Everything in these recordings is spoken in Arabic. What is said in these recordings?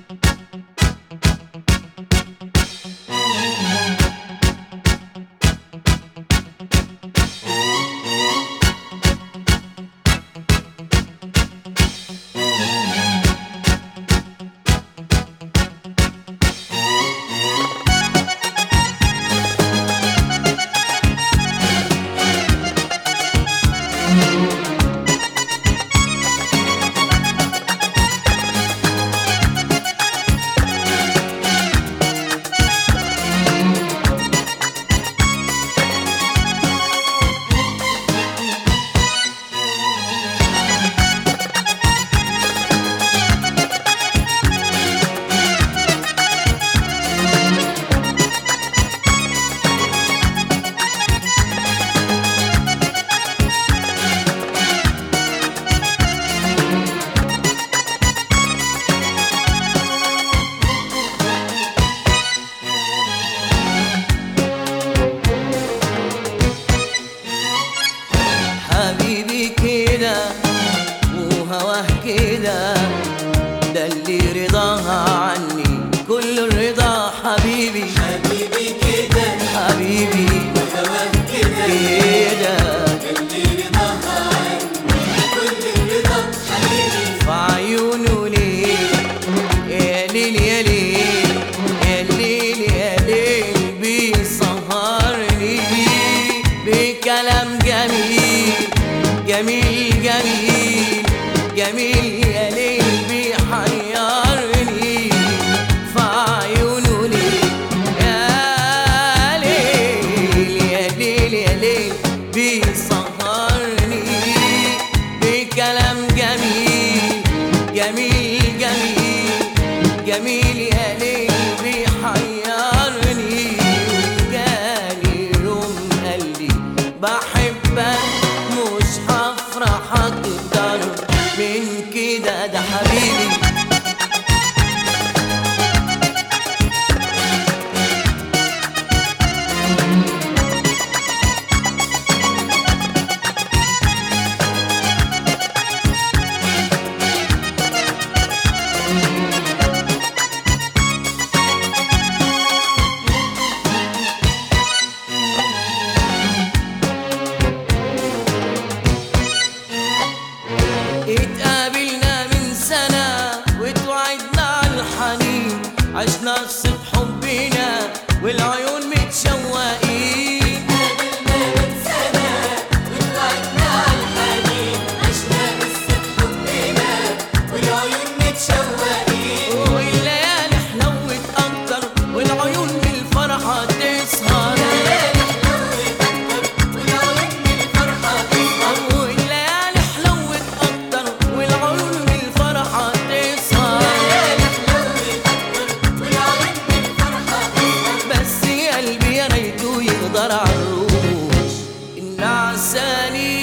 حبيبي كده وهواه كده، ده اللي رضاها عني كل الرضا. حبيبي حبيبي كده حبيبي وهواك كده، كده اللي رضاها عني كل الرضا. حبيبي في عيونه ليه يا ليل يا ليل يا ليل يا ليل، بيسهرني بكلام جميل جميل جميل جميل يا ليل، بيحيرني في عيونه ليه يا ليل يا ليل يا ليل، بيسهرني بكلام جميل جميل جميل جميل يا ليل، بيحيرني. جاني يوم قال لي بحبك مش هفرح اكتر من كده، ده حبيبي اتقابلنا من سنة واتوعدنا على الحنين، عشنا قصة حبنا والعيون متشوقين. قابلنا من سنة واتوعدنا على الحنين، عشنا قصة حبنا والعيون متشوقين. والليالي حلوت أكتر والعيون من الفرحة تسهر، الليالي حلوت أكتر والعيون من الفرحة تسهر. والليالي حلوت أكتر والعيون من الفرحة تسهر. الليالي حلوت أكتر والعيون من الفرحة تسهر. بس يا قلبي يا ريته يقدر عالروش النعساني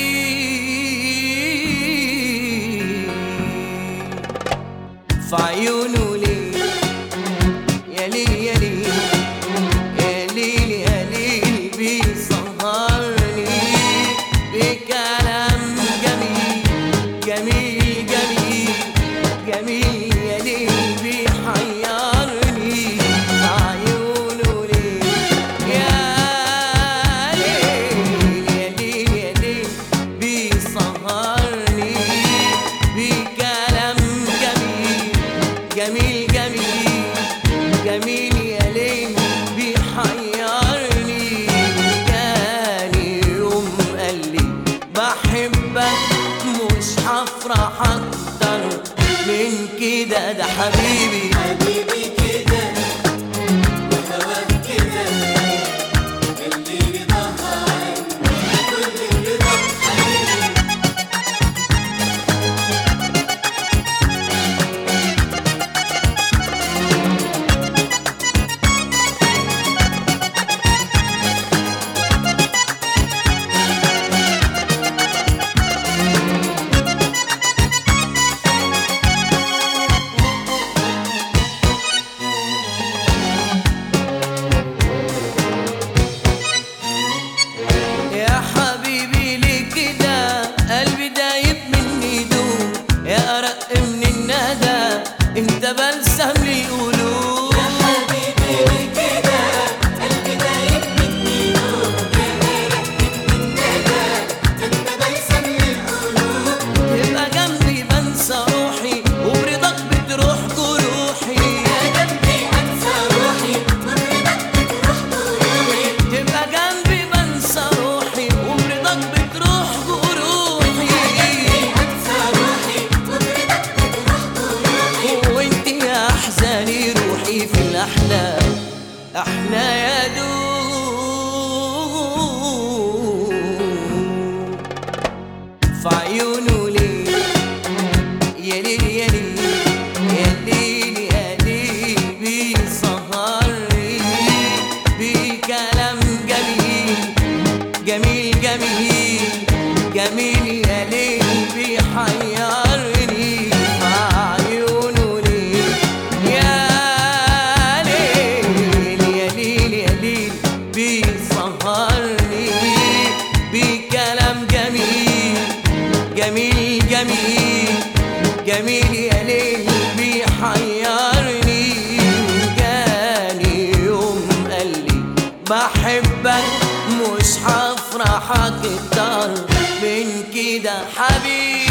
في عيونه ليه يا ليل يا ليل يا ليل يا ليل، بيسهرني بكلام جميل جميل جميل جميل يا ليل، بيحيرني في عيونه ليه يا ليل يا ليل يا ليل، بيسهرني بكلام جميل جميل جميل جميل يا ليل، بيحيرني. جاني يوم قال لي بحبك مش هفرح اكتر من كده، ده حبيبي حبيبي كده وهواك كده، اللي رضاها عني كل الرضا. حبيبي يا حبيبي ليه كده قلبي دايب مني دوب، يا أرق من الندى انت بلسم لي احنا يا دوب في عيونه ليه يا ليل يا ليل يا ليل يا ليل بيسهرني بكلام جميل جميل جميل جميل يا ليل بيحيرني في عيونه ليه يا ليل يا ليل يا ليل بيسهرني بكلام جميل جميل جميل جميل يا ليل بيحيرني جاني يوم قالي بحبك مش هفرح اكتر من كده حبيبي